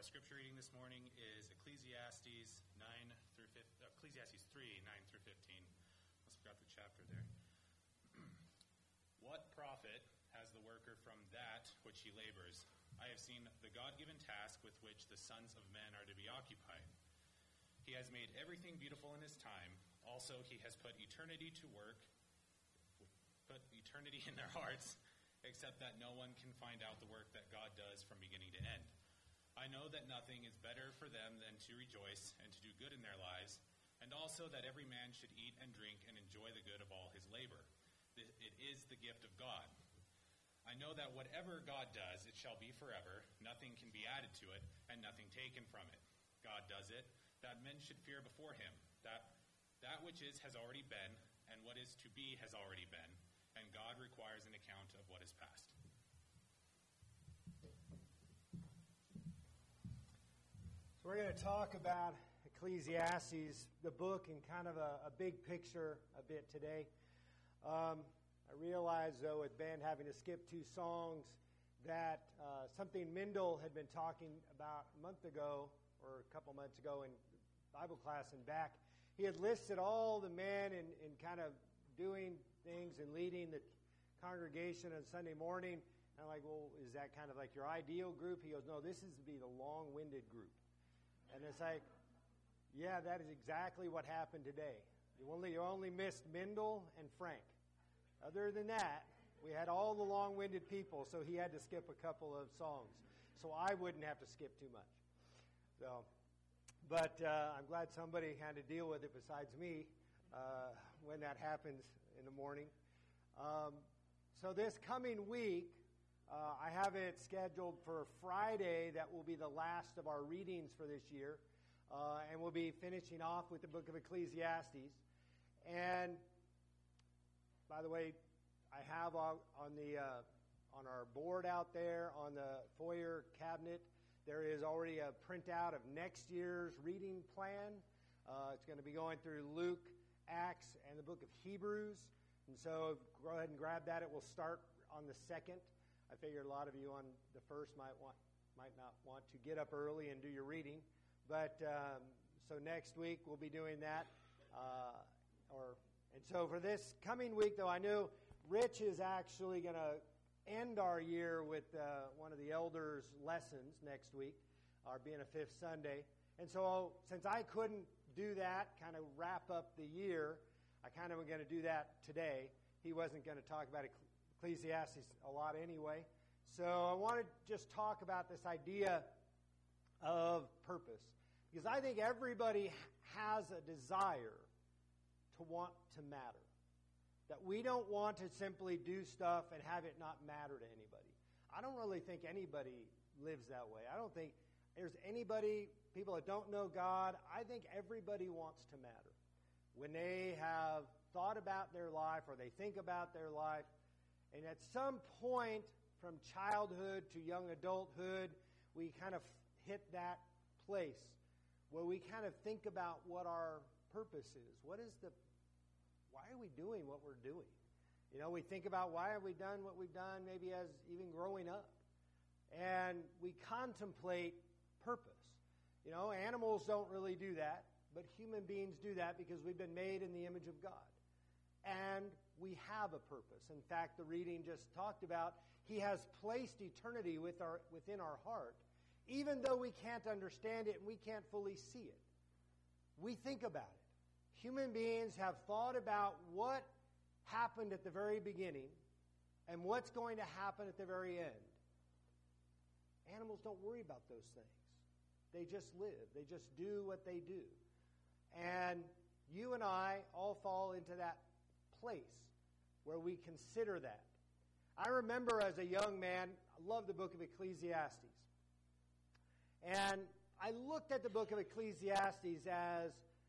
scripture reading this morning is Ecclesiastes 3, 9 through 15. Almost forgot the chapter there. What profit has the worker from that which he labors? I have seen the God-given task with which the sons of men are to be occupied. He has made everything beautiful in his time. Also, he has put eternity to work, put eternity in their hearts, except that no one can find out the work that God does from beginning to end. I know that nothing is better for them than to rejoice and to do good in their lives, and also that every man should eat and drink and enjoy the good of all his labor. It is the gift of God. I know that whatever God does, it shall be forever. Nothing can be added to it, and nothing taken from it. God does it, that men should fear before him. That which is has already been, and what is to be has already been, and God requires an account of what is past. So we're going to talk about Ecclesiastes, the book, in kind of a big picture a bit today. I realize, though, with Ben having to skip 2 songs, that something Mindel had been talking about a month ago, or a couple months ago in Bible class and back. He had listed all the men in kind of doing things and leading the congregation on Sunday morning. And I'm like, well, is that kind of like your ideal group? He goes, no, this is to be the long-winded group. And it's like, yeah, that is exactly what happened today. You only missed Mindel and Frank. Other than that, we had all the long-winded people, so he had to skip a couple of songs. So I wouldn't have to skip too much. But I'm glad somebody had to deal with it besides me when that happens in the morning. So this coming week, I have it scheduled for Friday. That will be the last of our readings for this year. And we'll be finishing off with the book of Ecclesiastes. And by the way, I have on our board out there on the foyer cabinet, there is already a printout of next year's reading plan. It's going to be going through Luke, Acts, and the book of Hebrews. And so go ahead and grab that. It will start on the 2nd. I figure a lot of you on the 1st might not want to get up early and do your reading. But so next week we'll be doing that. And so for this coming week, though, I know Rich is actually going to end our year with one of the elders' lessons next week, being a 5th Sunday. And so since I couldn't do that, kind of wrap up the year, I kind of was going to do that today. He wasn't going to talk about Ecclesiastes a lot anyway. So I want to just talk about this idea of purpose. Because I think everybody has a desire to want to matter. That we don't want to simply do stuff and have it not matter to anybody. I don't really think anybody lives that way. I don't think there's people that don't know God. I think everybody wants to matter. When they have thought about their life or they think about their life, and at some point from childhood to young adulthood, we kind of hit that place where we kind of think about what our purpose is. Why are we doing what we're doing? You know, we think about why have we done what we've done, maybe as even growing up. And we contemplate purpose. You know, animals don't really do that, but human beings do that because we've been made in the image of God. And we have a purpose. In fact, the reading just talked about, He has placed eternity within our heart, even though we can't understand it and we can't fully see it. We think about it. Human beings have thought about what happened at the very beginning and what's going to happen at the very end. Animals don't worry about those things. They just live. They just do what they do. And you and I all fall into that place where we consider that. I remember as a young man, I loved the book of Ecclesiastes. And I looked at the book of Ecclesiastes as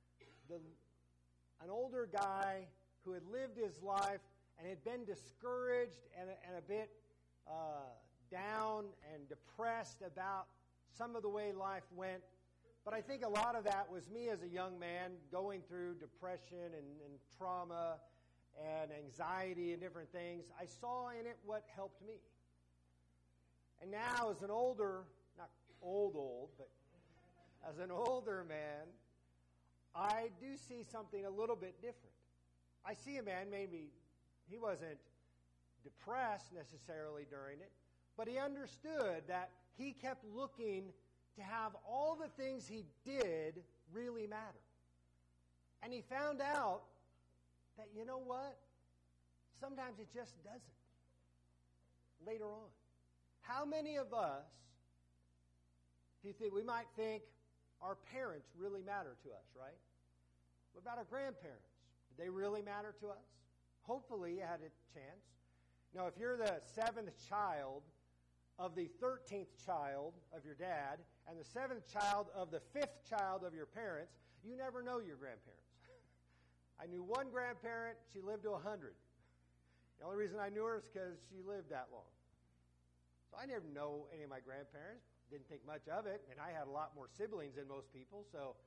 an older guy who had lived his life and had been discouraged and a bit down and depressed about some of the way life went. But I think a lot of that was me as a young man going through depression and trauma and anxiety and different things. I saw in it what helped me. And now as an older old, but as an older man, I do see something a little bit different. I see a man, maybe he wasn't depressed necessarily during it, but he understood that he kept looking to have all the things he did really matter. And he found out that, you know what? Sometimes it just doesn't. Later on. How many of us do you think, we might think our parents really matter to us, right? What about our grandparents? Did they really matter to us? Hopefully you had a chance. Now, if you're the 7th child of the 13th child of your dad and the 7th child of the 5th child of your parents, you never know your grandparents. I knew one grandparent, she lived to 100. The only reason I knew her is because she lived that long. So I never know any of my grandparents. Didn't think much of it, and I had a lot more siblings than most people, so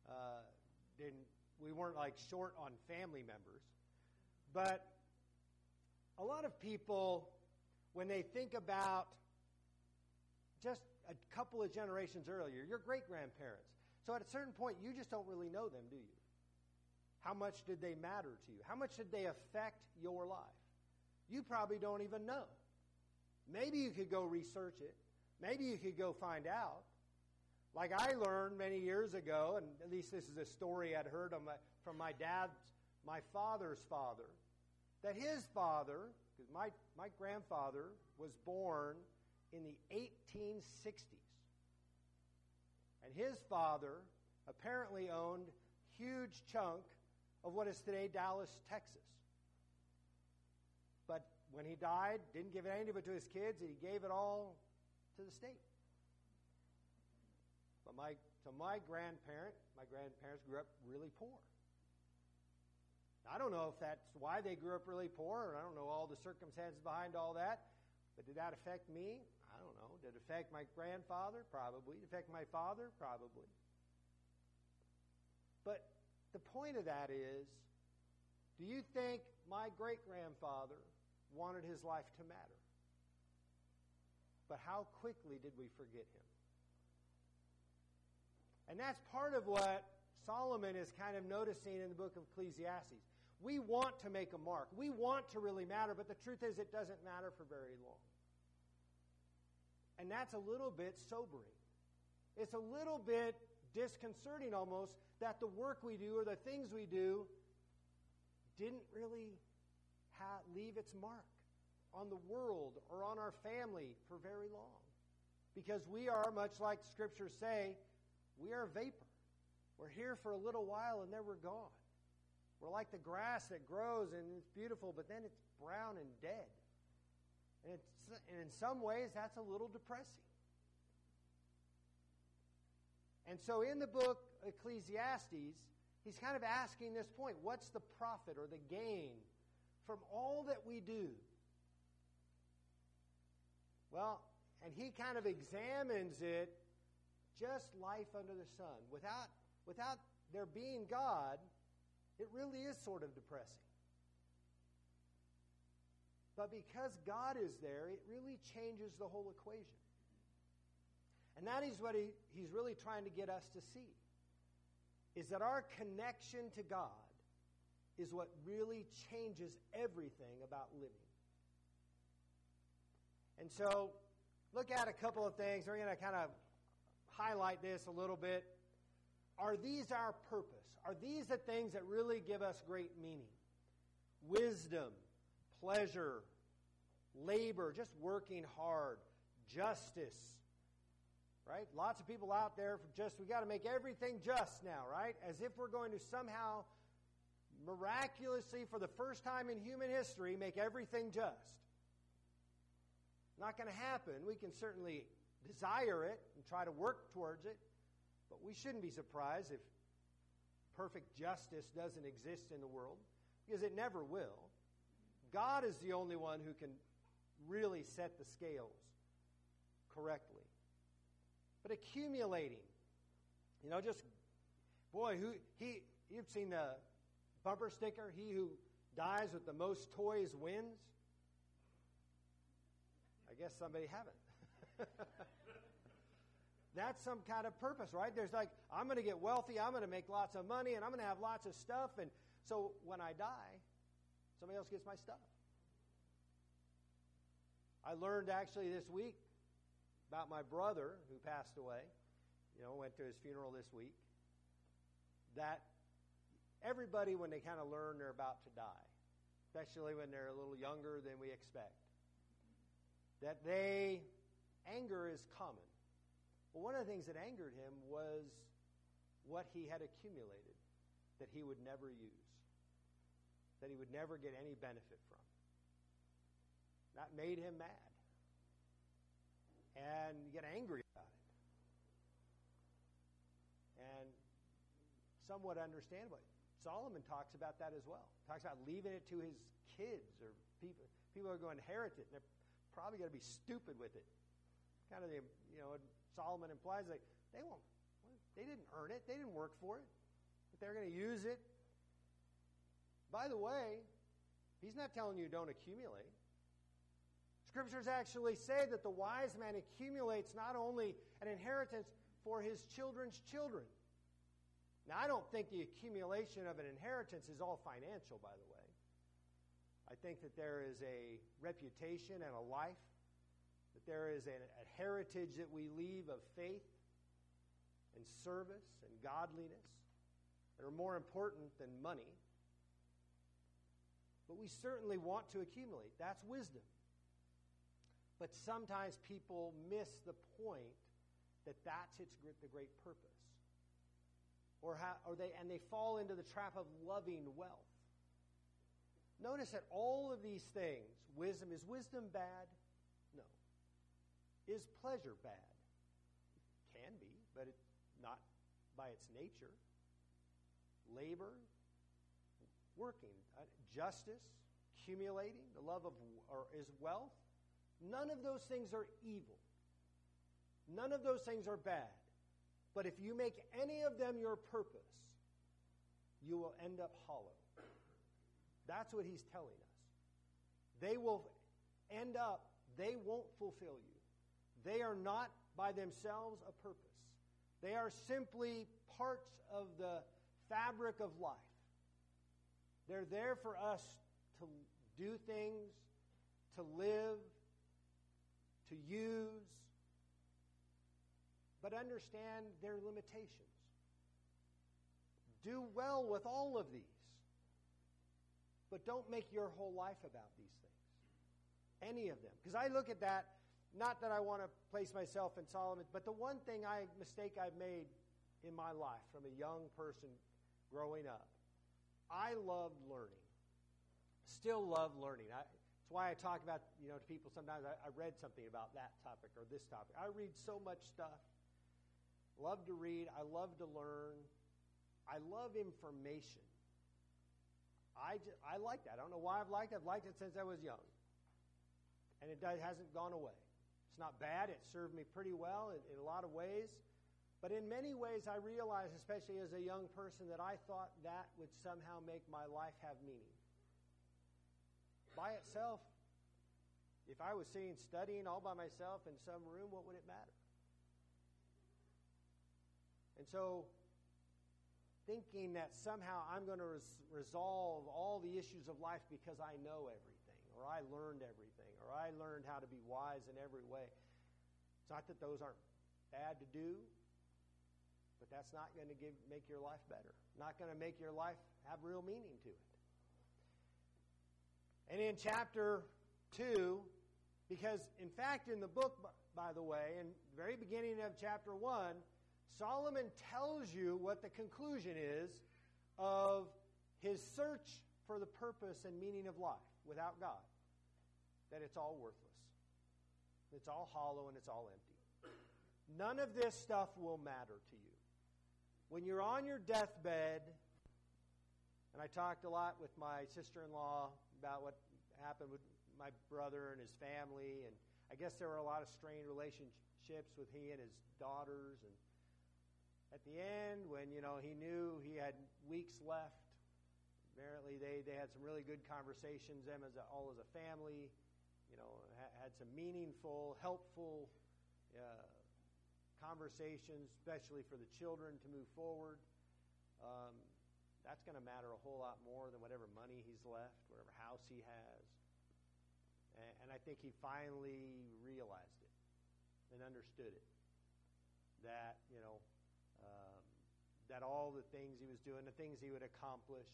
we weren't like short on family members. But a lot of people, when they think about just a couple of generations earlier, your great-grandparents, so at a certain point, you just don't really know them, do you? How much did they matter to you? How much did they affect your life? You probably don't even know. Maybe you could go research it. Maybe you could go find out. Like I learned many years ago, and at least this is a story I'd heard from my father's father, that his father, because my grandfather was born in the 1860s. And his father apparently owned a huge chunk of what is today Dallas, Texas. But when he died, didn't give any of it to his kids, he gave it all to the state. But my grandparents grew up really poor. I don't know if that's why they grew up really poor, and I don't know all the circumstances behind all that, but did that affect me? I don't know. Did it affect my grandfather? Probably. Did it affect my father? Probably. But the point of that is, do you think my great-grandfather wanted his life to matter? But how quickly did we forget him? And that's part of what Solomon is kind of noticing in the book of Ecclesiastes. We want to make a mark. We want to really matter, but the truth is it doesn't matter for very long. And that's a little bit sobering. It's a little bit disconcerting almost that the work we do or the things we do didn't really leave its mark on the world or on our family for very long. Because we are, much like Scriptures say, we are a vapor. We're here for a little while and then we're gone. We're like the grass that grows and it's beautiful, but then it's brown and dead. And in some ways, that's a little depressing. And so in the book Ecclesiastes, he's kind of asking this point, what's the profit or the gain from all that we do? Well, and he kind of examines it just life under the sun. Without there being God, it really is sort of depressing. But because God is there, it really changes the whole equation. And that is what he's really trying to get us to see, is that our connection to God is what really changes everything about living. And so, look at a couple of things. We're going to kind of highlight this a little bit. Are these our purpose? Are these the things that really give us great meaning? Wisdom, pleasure, labor, just working hard, justice, right? Lots of people out there we got to make everything just now, right? As if we're going to somehow miraculously, for the first time in human history, make everything just. Not going to happen. We can certainly desire it and try to work towards it, but we shouldn't be surprised if perfect justice doesn't exist in the world, because it never will. God is the only one who can really set the scales correctly. But accumulating, you've seen the bumper sticker, he who dies with the most toys wins. I guess somebody haven't. That's some kind of purpose, right? There's like, I'm going to get wealthy, I'm going to make lots of money, and I'm going to have lots of stuff. And so when I die, somebody else gets my stuff. I learned actually this week about my brother who passed away. Went to his funeral this week. That everybody, when they kind of learn they're about to die, especially when they're a little younger than we expect, that anger is common. Well, one of the things that angered him was what he had accumulated that he would never use, that he would never get any benefit from. That made him mad. And you get angry about it. And somewhat understandable. Solomon talks about that as well. Talks about leaving it to his kids or people are going to inherit it, and they're probably going to be stupid with it. Kind of Solomon implies like they didn't earn it, they didn't work for it, but they're going to use it. By the way, he's not telling you don't accumulate. Scriptures actually say that the wise man accumulates not only an inheritance for his children's children. Now, I don't think the accumulation of an inheritance is all financial, by the way. I think that there is a reputation and a life, that there is a heritage that we leave of faith and service and godliness that are more important than money. But we certainly want to accumulate. That's wisdom. But sometimes people miss the point that that's the great purpose. They fall into the trap of loving wealth. Notice that all of these things, is wisdom bad? No. Is pleasure bad? It can be, but it's not by its nature. Labor, working, justice, accumulating, the love of is wealth. None of those things are evil. None of those things are bad. But if you make any of them your purpose, you will end up hollow. That's what he's telling us. They will end up, they won't fulfill you. They are not by themselves a purpose. They are simply parts of the fabric of life. They're there for us to do things, to live, to use, but understand their limitations. Do well with all of these, but don't make your whole life about these things. Any of them. Because I look at that, not that I want to place myself in Solomon, but the one mistake I've made in my life from a young person growing up, I loved learning. Still love learning. That's why I talk about, to people sometimes, I read something about that topic or this topic. I read so much stuff. Love to read. I love to learn. I love information. I like that. I don't know why I've liked it. I've liked it since I was young. And it hasn't gone away. It's not bad. It served me pretty well in a lot of ways. But in many ways, I realized, especially as a young person, that I thought that would somehow make my life have meaning. By itself, if I was sitting studying all by myself in some room, what would it matter? And so, thinking that somehow I'm going to resolve all the issues of life because I know everything, or I learned everything, or I learned how to be wise in every way. It's not that those aren't bad to do, but that's not going to make your life better. Not going to make your life have real meaning to it. And in chapter 2, because in fact in the book, by the way, in the very beginning of chapter 1, Solomon tells you what the conclusion is of his search for the purpose and meaning of life without God. That it's all worthless. It's all hollow and it's all empty. None of this stuff will matter to you. When you're on your deathbed, and I talked a lot with my sister-in-law about what happened with my brother and his family, and I guess there were a lot of strained relationships with he and his daughters, and at the end, when he knew he had weeks left, apparently they had some really good conversations, them all as a family, had some meaningful, helpful conversations, especially for the children to move forward, that's going to matter a whole lot more than whatever money he's left, whatever house he has. And I think he finally realized it and understood it. That, that all the things he was doing, the things he would accomplish,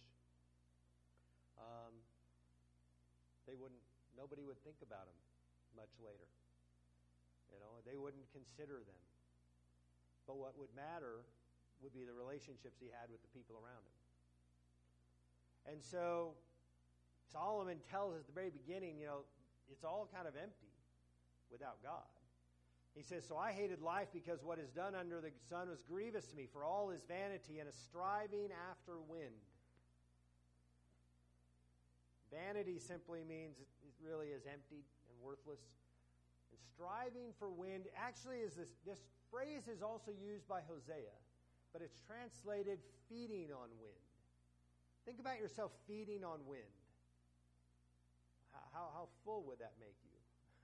nobody would think about him much later. They wouldn't consider them. But what would matter would be the relationships he had with the people around him. And so Solomon tells us at the very beginning, it's all kind of empty without God. He says, so I hated life because what is done under the sun was grievous to me, for all is vanity and a striving after wind. Vanity simply means it really is empty and worthless. And striving for wind actually is this phrase is also used by Hosea, but it's translated feeding on wind. Think about yourself feeding on wind. How full would that make you?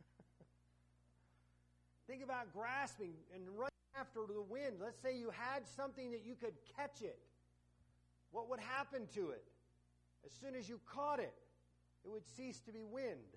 Think about grasping and running after the wind. Let's say you had something that you could catch it. What would happen to it? As soon as you caught it, it would cease to be wind.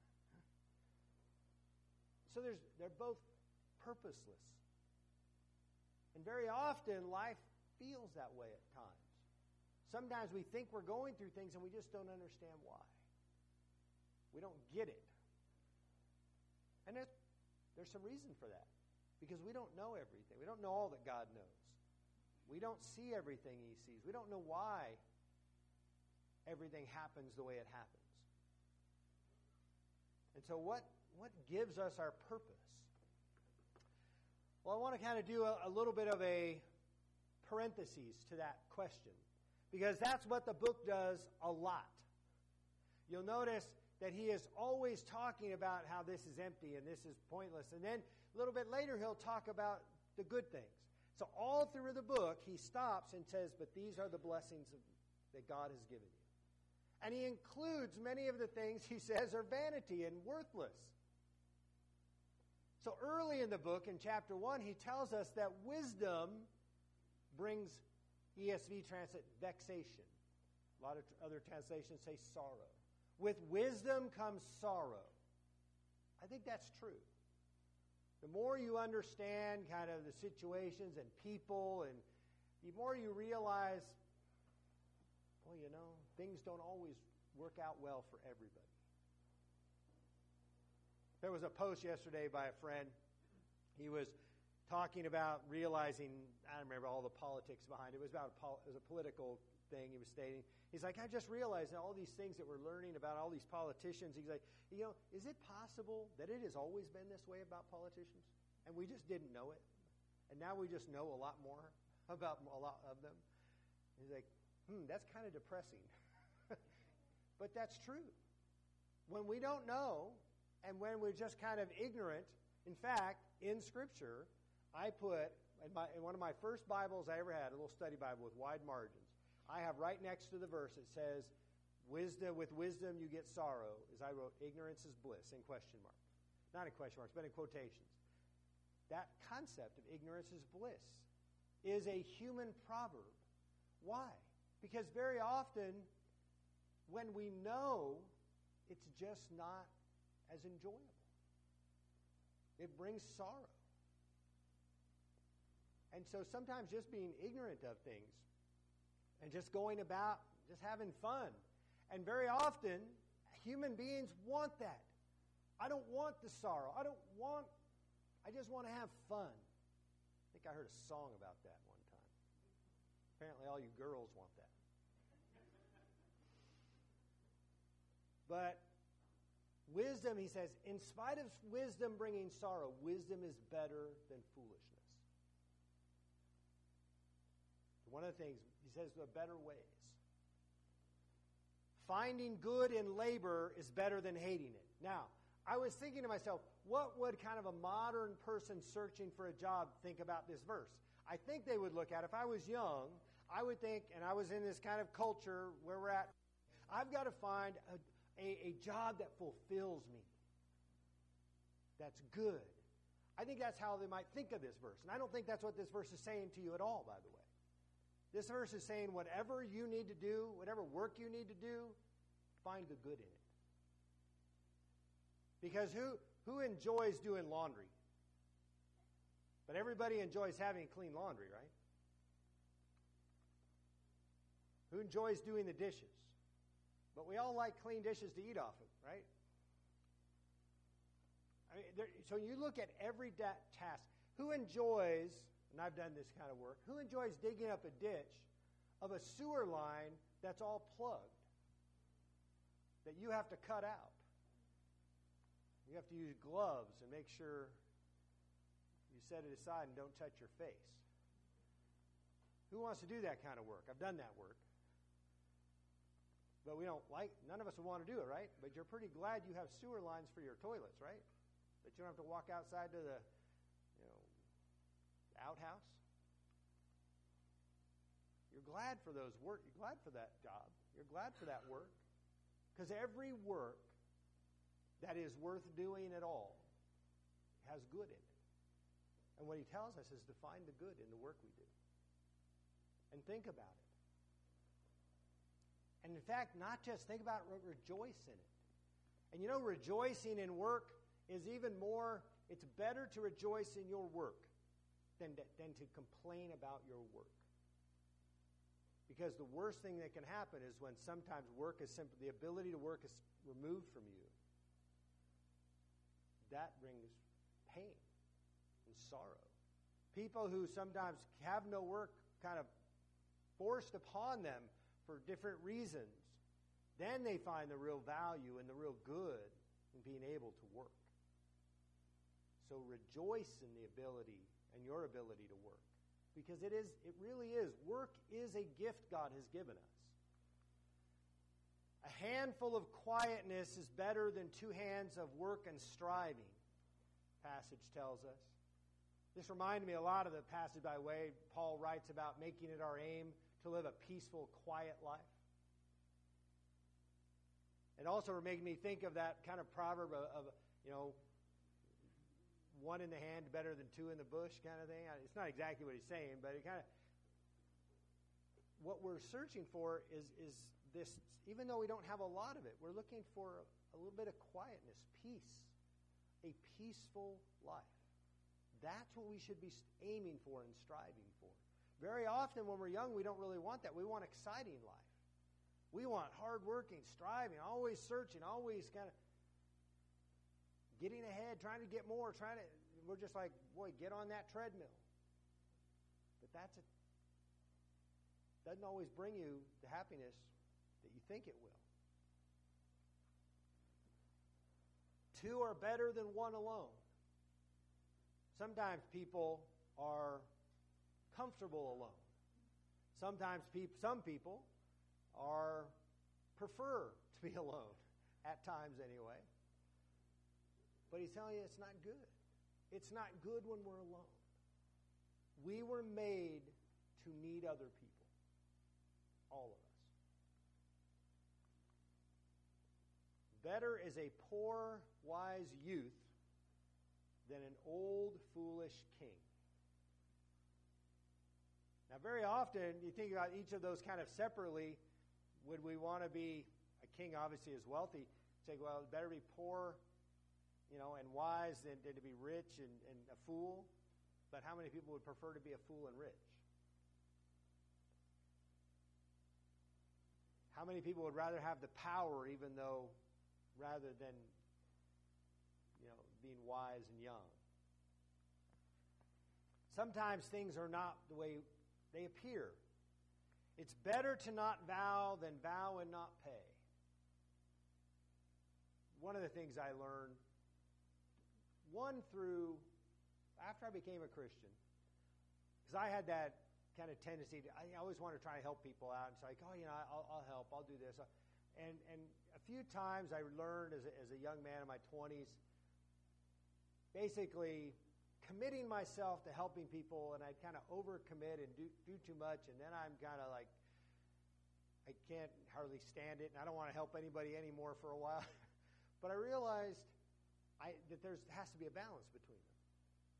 So they're both purposeless. And very often, life feels that way at times. Sometimes we think we're going through things and we just don't understand why. We don't get it. And there's some reason for that. Because we don't know everything. We don't know all that God knows. We don't see everything He sees. We don't know why everything happens the way it happens. And so what gives us our purpose? Well, I want to kind of do a little bit of a parenthesis to that question. Because that's what the book does a lot. You'll notice that he is always talking about how this is empty and this is pointless. And then a little bit later he'll talk about the good things. So all through the book he stops and says, but these are the blessings that God has given you. And he includes many of the things he says are vanity and worthless. So early in the book, in chapter 1, he tells us that wisdom brings, ESV translate, vexation. A lot of other translations say sorrow. With wisdom comes sorrow. I think that's true. The more you understand kind of the situations and people, and the more you realize, well, things don't always work out well for everybody. There was a post yesterday by a friend. He was talking about realizing, I don't remember all the politics behind it. It was a political thing he was stating. He's like, I just realized all these things that we're learning about all these politicians. He's like, is it possible that it has always been this way about politicians? And we just didn't know it. And now we just know a lot more about a lot of them. He's like, that's kind of depressing. But that's true. When we don't know, and when we're just kind of ignorant, in fact, in Scripture, I put, in one of my first Bibles I ever had, a little study Bible with wide margins, I have right next to the verse, it says, with wisdom you get sorrow, as I wrote, ignorance is bliss, in question marks. Not in question marks, but in quotations. That concept of ignorance is bliss is a human proverb. Why? Because very often, when we know, it's just not as enjoyable. It brings sorrow. And so sometimes just being ignorant of things and just going about, just having fun. And very often, human beings want that. I don't want the sorrow. I just want to have fun. I think I heard a song about that one time. Apparently all you girls want that. But wisdom, he says, in spite of wisdom bringing sorrow, wisdom is better than foolishness. One of the things, he says, there are better ways. Finding good in labor is better than hating it. Now, I was thinking to myself, what would kind of a modern person searching for a job think about this verse? I think they would look at, if I was young, I would think, and I was in this kind of culture where we're at, I've got to find a job that fulfills me. That's good. I think that's how they might think of this verse. And I don't think that's what this verse is saying to you at all, by the way. This verse is saying whatever you need to do, whatever work you need to do, find the good in it. Because who enjoys doing laundry? But everybody enjoys having clean laundry, right? Who enjoys doing the dishes? But we all like clean dishes to eat off of, right? I mean, so you look at every task. Who enjoys, and I've done this kind of work, who enjoys digging up a ditch of a sewer line that's all plugged, that you have to cut out? You have to use gloves and make sure you set it aside and don't touch your face. Who wants to do that kind of work? I've done that work. But none of us would want to do it, right? But you're pretty glad you have sewer lines for your toilets, right? That you don't have to walk outside to the outhouse. You're glad for those work. You're glad for that job. You're glad for that work. Because every work that is worth doing at all has good in it. And what he tells us is to find the good in the work we do. And think about it. And in fact, not just think about it, rejoice in it. And rejoicing in work is even more, it's better to rejoice in your work than to complain about your work. Because the worst thing that can happen is when sometimes the ability to work is removed from you. That brings pain and sorrow. People who sometimes have no work kind of forced upon them for different reasons, then they find the real value and the real good in being able to work. So rejoice in the ability and your ability to work. Because it really is. Work is a gift God has given us. A handful of quietness is better than 2 hands of work and striving, passage tells us. This reminded me a lot of the passage by way Paul writes about making it our aim to live a peaceful, quiet life. It also made me think of that kind of proverb of one in the hand better than 2 in the bush kind of thing. It's not exactly what he's saying, but it kind of, what we're searching for is this, even though we don't have a lot of it, we're looking for a little bit of quietness, peace, a peaceful life. That's what we should be aiming for and striving for. Very often when we're young, we don't really want that. We want exciting life. We want hardworking, striving, always searching, always kind of getting ahead, trying to get more, we're just like, boy, get on that treadmill. But doesn't always bring you the happiness that you think it will. 2 are better than 1 alone. Sometimes people are comfortable alone. Sometimes some people prefer to be alone, at times anyway. But he's telling you it's not good. It's not good when we're alone. We were made to need other people. All of us. Better is a poor, wise youth than an old, foolish king. Now, very often, you think about each of those kind of separately. Would we want to be, a king obviously is wealthy, say, well, it better be poor, and wise than to be rich and a fool. But how many people would prefer to be a fool and rich? How many people would rather have the power rather than being wise and young? Sometimes things are not the way they appear. It's better to not vow than vow and not pay. One of the things I learned, after I became a Christian, because I had that kind of tendency I always want to try to help people out. It's like, I'll help, I'll do this. And a few times I learned as a young man in my 20s, basically committing myself to helping people, and I'd kind of overcommit and do too much, and then I'm kind of like, I can't hardly stand it, and I don't want to help anybody anymore for a while. But I realized that there has to be a balance between them.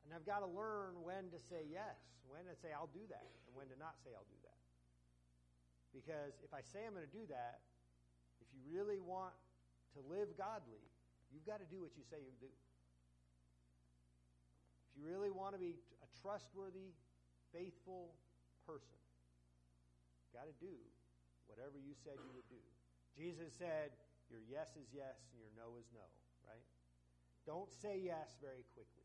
And I've got to learn when to say yes, when to say I'll do that, and when to not say I'll do that. Because if I say I'm going to do that, if you really want to live godly, you've got to do what you say you do. If you really want to be a trustworthy, faithful person, you've got to do whatever you said you would do. Jesus said, your yes is yes and your no is no, right? Don't say yes very quickly.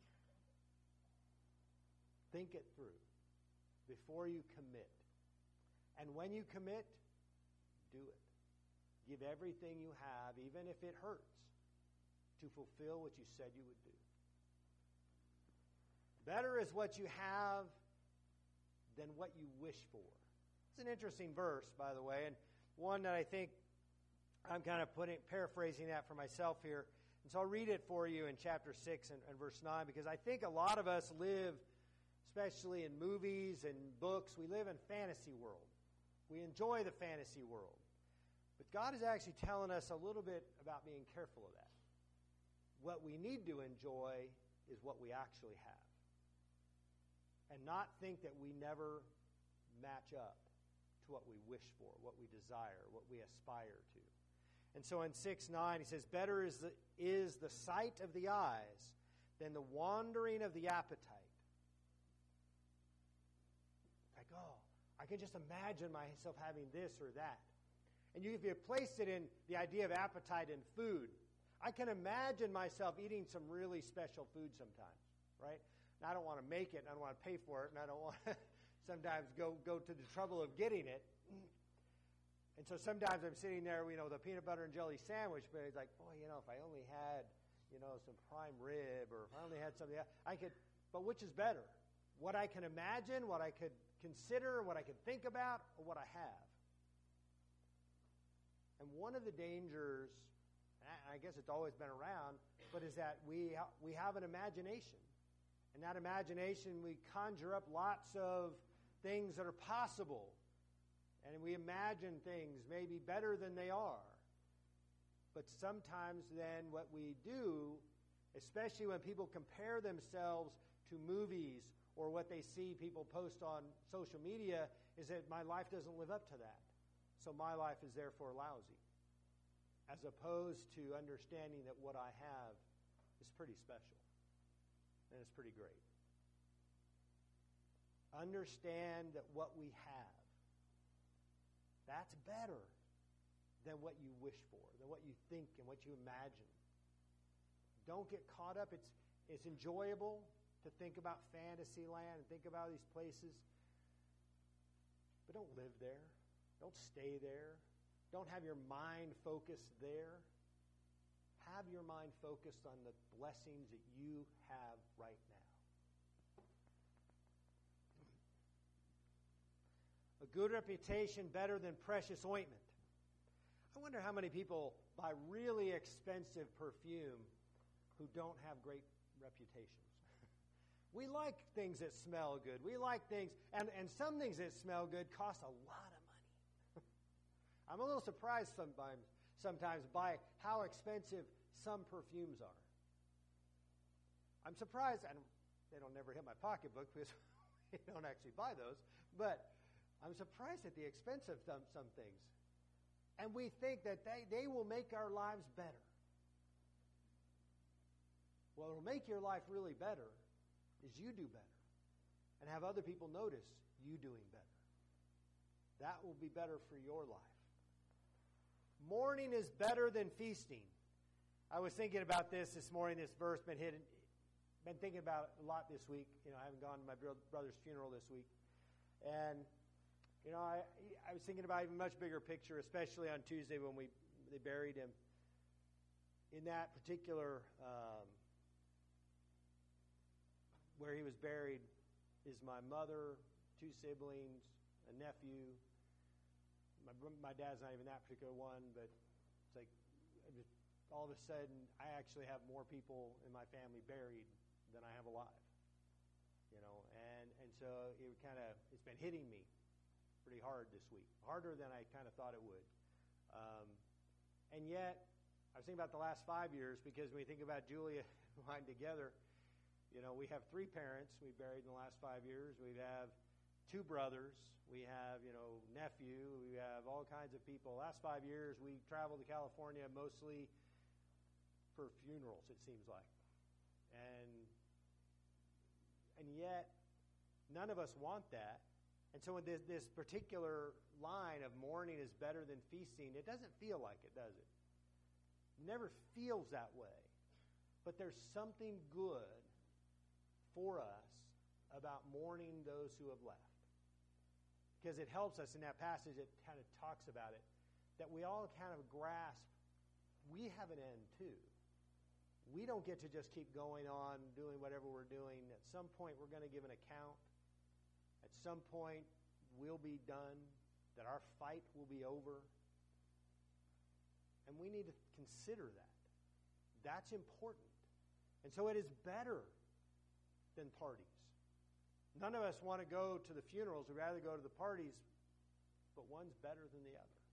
Think it through before you commit. And when you commit, do it. Give everything you have, even if it hurts, to fulfill what you said you would do. Better is what you have than what you wish for. It's an interesting verse, by the way, and one that I think I'm kind of paraphrasing that for myself here. And so I'll read it for you in chapter 6 and verse 9, because I think a lot of us live, especially in movies and books, we live in fantasy world. We enjoy the fantasy world. But God is actually telling us a little bit about being careful of that. What we need to enjoy is what we actually have. And not think that we never match up to what we wish for, what we desire, what we aspire to. And so in 6:9, he says, better is the sight of the eyes than the wandering of the appetite. Like, oh, I can just imagine myself having this or that. And if you place it in the idea of appetite in food, I can imagine myself eating some really special food sometimes, right? And I don't want to make it, and I don't want to pay for it, and I don't want to sometimes go to the trouble of getting it. And so sometimes I'm sitting there, the peanut butter and jelly sandwich, but it's like, boy, if I only had, some prime rib, or if I only had something else, but which is better? What I can imagine, what I could consider, what I could think about, or what I have? And one of the dangers, I guess it's always been around, but is that we have an imagination. And that imagination, we conjure up lots of things that are possible. And we imagine things maybe better than they are. But sometimes then what we do, especially when people compare themselves to movies or what they see people post on social media, is that my life doesn't live up to that. So my life is therefore lousy. As opposed to understanding that what I have is pretty special. And it's pretty great. Understand that what we have, that's better than what you wish for, than what you think and what you imagine. Don't get caught up. It's enjoyable to think about fantasy land and think about these places. But don't live there. Don't stay there. Don't have your mind focused there. Have your mind focused on the blessings that you have right now. A good reputation better than precious ointment. I wonder how many people buy really expensive perfume who don't have great reputations. We like things that smell good. We like things, and some things that smell good cost a lot of money. I'm a little surprised sometimes by how expensive some perfumes are. I'm surprised, and they don't never hit my pocketbook because we don't actually buy those, but I'm surprised at the expense of some things. And we think that they will make our lives better. What will make your life really better is you do better and have other people notice you doing better. That will be better for your life. Mourning is better than feasting. I was thinking about this morning, this verse, been thinking about it a lot this week. I haven't gone to my brother's funeral this week. And I was thinking about even a much bigger picture, especially on Tuesday when they buried him. In that particular, where he was buried, is my mother, 2 siblings, a nephew. My dad's not even that particular one, but it's like all of a sudden I actually have more people in my family buried than I have alive. And so it's been hitting me pretty hard this week, harder than I kind of thought it would. And yet, I was thinking about the last 5 years, because when we think about Julia and mine together, We have 3 parents we buried in the last 5 years. We have 2 brothers. We have, nephew. We have all kinds of people. Last 5 years, we traveled to California mostly for funerals, it seems like. And yet, none of us want that. And so when this particular line of mourning is better than feasting, it doesn't feel like it, does it? It never feels that way. But there's something good for us about mourning those who have left. Because it helps us in that passage, it kind of talks about it, that we all kind of grasp we have an end too. We don't get to just keep going on doing whatever we're doing. At some point, we're going to give an account. At some point, we'll be done, that our fight will be over. And we need to consider that. That's important. And so it is better than parties. None of us want to go to the funerals. We'd rather go to the parties, but one's better than the other.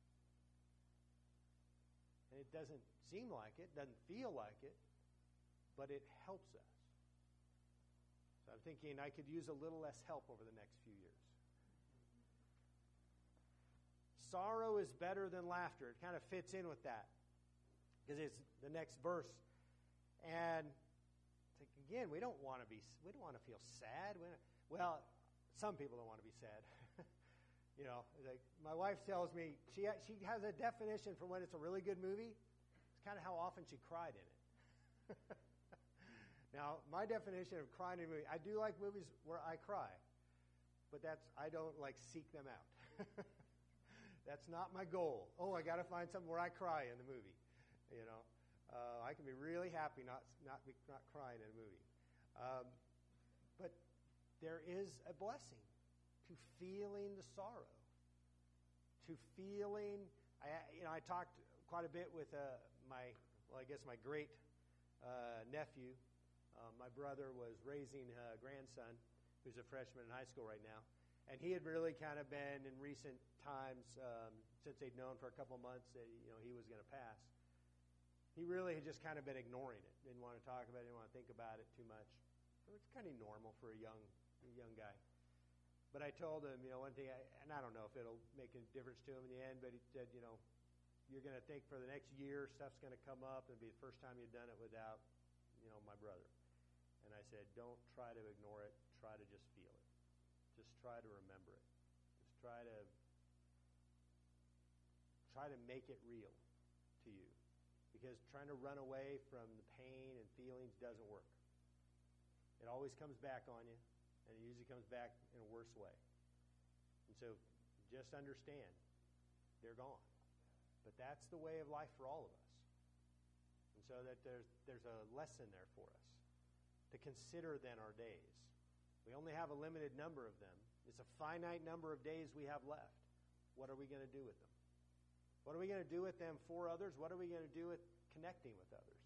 And it doesn't seem like it, doesn't feel like it, but it helps us. So I'm thinking I could use a little less help over the next few years. Sorrow is better than laughter. It kind of fits in with that because it's the next verse. And again, we don't want to feel sad. Well, some people don't want to be sad. Like my wife tells me she has a definition for when it's a really good movie. It's kind of how often she cried in it. Now, my definition of crying in a movie, I do like movies where I cry, but I don't seek them out. That's not my goal. Oh, I got to find something where I cry in the movie. I can be really happy not crying in a movie. But there is a blessing to feeling the sorrow, to feeling. I talked quite a bit with my great nephew. My brother was raising a grandson who's a freshman in high school right now, and he had really kind of been in recent times since they'd known for a couple of months that he was going to pass. He really had just kind of been ignoring it. Didn't want to talk about it. Didn't want to think about it too much. So it's kind of normal for a young guy. But I told him, one thing, and I don't know if it'll make a difference to him in the end, but he said, you're going to think for the next year stuff's going to come up and it'll be the first time you've done it without, my brother. And I said, don't try to ignore it. Try to just feel it. Just try to remember it. Just try to make it real to you. Because trying to run away from the pain and feelings doesn't work. It always comes back on you, and it usually comes back in a worse way. And so just understand, they're gone. But that's the way of life for all of us. And so that there's a lesson there for us to consider then our days. We only have a limited number of them. It's a finite number of days we have left. What are we going to do with them? What are we going to do with them for others? What are we going to do with connecting with others?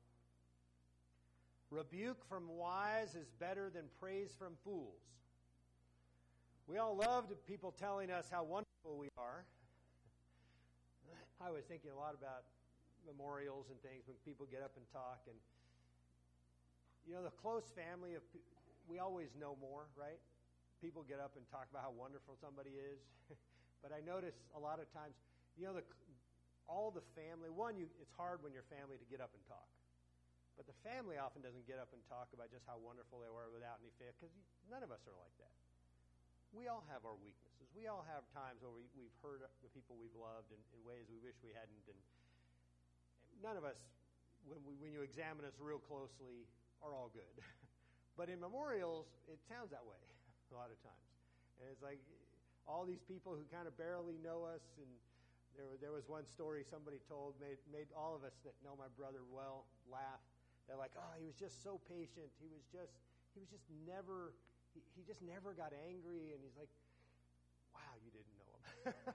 Rebuke from wise is better than praise from fools. We all love people telling us how wonderful we are. I was thinking a lot about memorials and things when people get up and talk. And, the close family, we always know more, right? People get up and talk about how wonderful somebody is. But I notice a lot of times, all the family, it's hard when you're family to get up and talk. But the family often doesn't get up and talk about just how wonderful they were without any faith, because none of us are like that. We all have our weaknesses. We all have times where we've hurt the people we've loved in ways we wish we hadn't. And none of us, when you examine us real closely, are all good. But in memorials, it sounds that way a lot of times. And it's like all these people who kind of barely know us, and there was one story somebody told, made all of us that know my brother well laugh. They're like, oh, he was just so patient. He just never got angry. And he's like, wow, you didn't know him.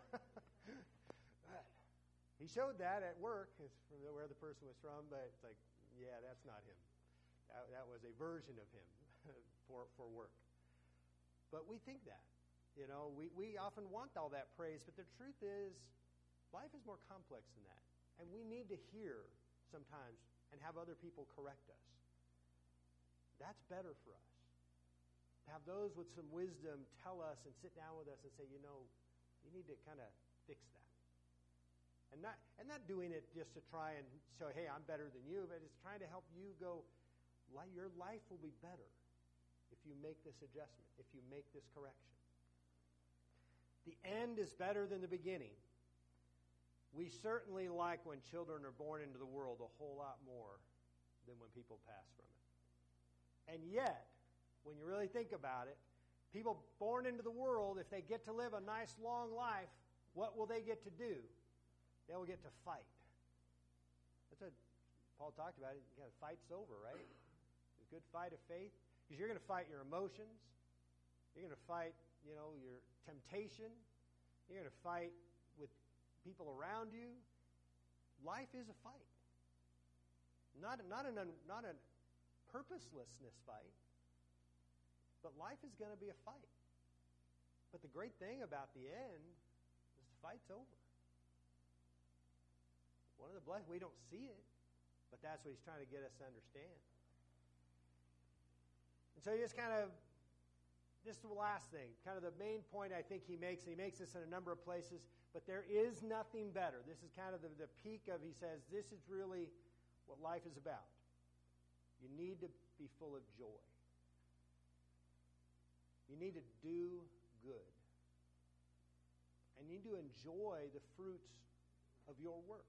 He showed that at work, from where the person was from, but it's like, yeah, that's not him. That was a version of him for work. But we think that. We often want all that praise, but the truth is, life is more complex than that. And we need to hear sometimes and have other people correct us. That's better for us. To have those with some wisdom tell us and sit down with us and say, you need to kind of fix that. And not doing it just to try and show, hey, I'm better than you, but it's trying to help you go, your life will be better if you make this adjustment, if you make this correction. The end is better than the beginning. We certainly like when children are born into the world a whole lot more than when people pass from it. And yet, when you really think about it, people born into the world, if they get to live a nice long life, what will they get to do? They will get to fight. That's what Paul talked about. Fight's over, right? A good fight of faith. Because you're going to fight your emotions. You're going to fight, your temptation. You're going to fight with people around you. Life is a fight. Not a purposelessness fight, but life is going to be a fight. But the great thing about the end is the fight's over. One of the blessings, we don't see it, but that's what he's trying to get us to understand. And so this is the last thing, kind of the main point I think he makes, and he makes this in a number of places, but there is nothing better. This is kind of the peak of, he says, this is really what life is about. You need to be full of joy. You need to do good. And you need to enjoy the fruits of your work.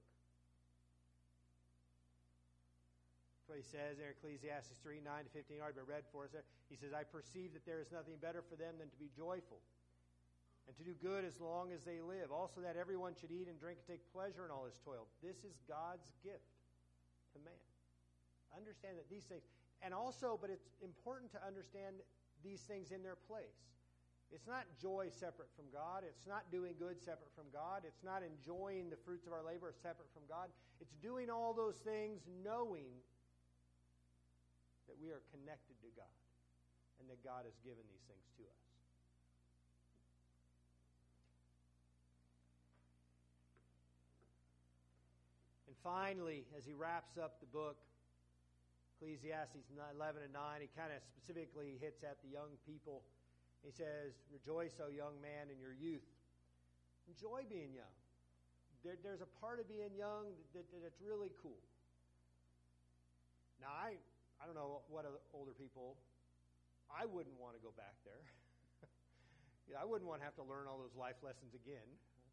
That's what he says in Ecclesiastes 3, 9 to 15, already been read for us there. He says, I perceive that there is nothing better for them than to be joyful and to do good as long as they live. Also that everyone should eat and drink and take pleasure in all his toil. This is God's gift to man. Understand that these things, and also, but it's important to understand these things in their place. It's not joy separate from God. It's not doing good separate from God. It's not enjoying the fruits of our labor separate from God. It's doing all those things knowing that we are connected to God and that God has given these things to us. And finally, as he wraps up the book, Ecclesiastes 11 and 9, he kind of specifically hits at the young people. He says, rejoice, O young man, in your youth. Enjoy being young. There's a part of being young that's really cool. Now, I don't know what other older people, I wouldn't want to go back there. I wouldn't want to have to learn all those life lessons again.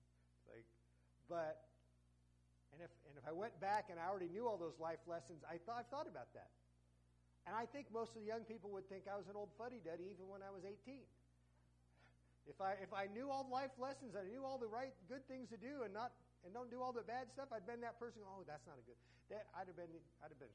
And if I went back and I already knew all those life lessons, I've thought about that. And I think most of the young people would think I was an old fuddy-duddy even when I was 18. If I knew all the life lessons, I knew all the right good things to do and don't do all the bad stuff, I'd been that person. Oh, that's not a good. I'd have been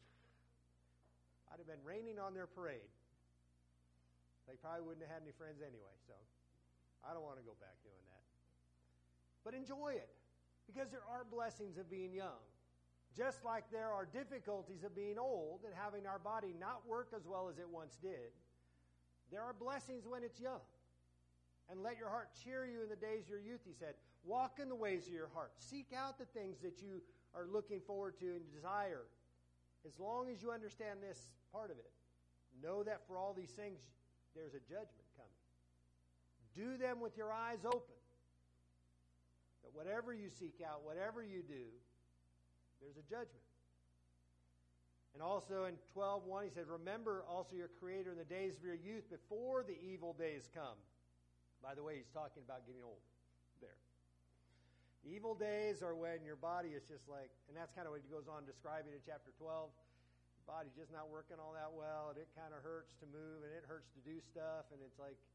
raining on their parade. They probably wouldn't have had any friends anyway, so I don't want to go back doing that. But enjoy it, because there are blessings of being young. Just like there are difficulties of being old and having our body not work as well as it once did, there are blessings when it's young. And let your heart cheer you in the days of your youth, he said. Walk in the ways of your heart. Seek out the things that you are looking forward to and desire. As long as you understand this part of it, know that for all these things, there's a judgment coming. Do them with your eyes open. That whatever you seek out, whatever you do, there's a judgment. And also in 12:1, he said, remember also your Creator in the days of your youth before the evil days come. By the way, he's talking about getting old there. The evil days are when your body is just like, and that's kind of what he goes on describing in chapter 12. Your body's just not working all that well, and it kind of hurts to move, and it hurts to do stuff, and it's like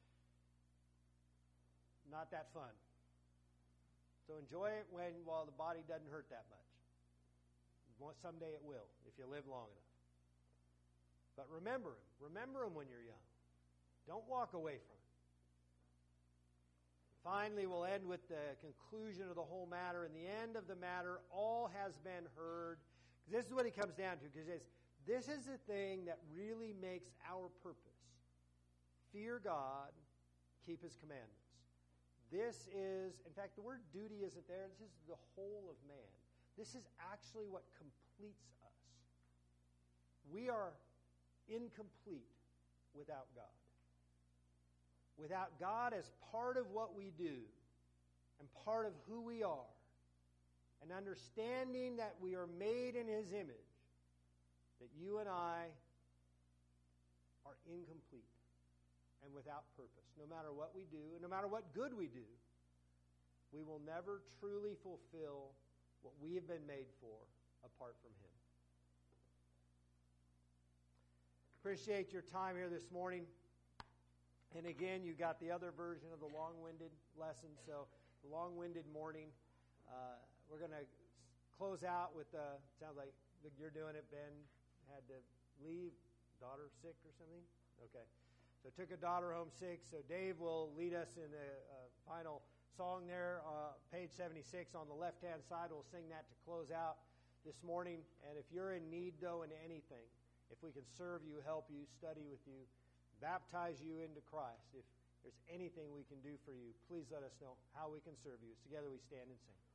not that fun. So enjoy it while the body doesn't hurt that much. Someday it will, if you live long enough. But remember him. Remember him when you're young. Don't walk away from it. Finally, we'll end with the conclusion of the whole matter. In the end of the matter, all has been heard. This is what he comes down to, because this is the thing that really makes our purpose. Fear God, keep his commandments. This is, in fact, the word duty isn't there. This is the whole of man. This is actually what completes us. We are incomplete without God. Without God as part of what we do and part of who we are, and understanding that we are made in His image, that you and I are incomplete and without purpose. No matter what we do, and no matter what good we do, we will never truly fulfill what we have been made for apart from Him. Appreciate your time here this morning. And again, you got the other version of the long-winded lesson, so the long-winded morning. We're going to close out with, sounds like you're doing it, Ben had to leave, daughter sick or something? Okay. So took a daughter home sick, so Dave will lead us in the final song there, page 76 on the left-hand side. We'll sing that to close out this morning. And if you're in need, though, in anything, if we can serve you, help you, study with you, baptize you into Christ, if there's anything we can do for you, please let us know how we can serve you. Together we stand and sing.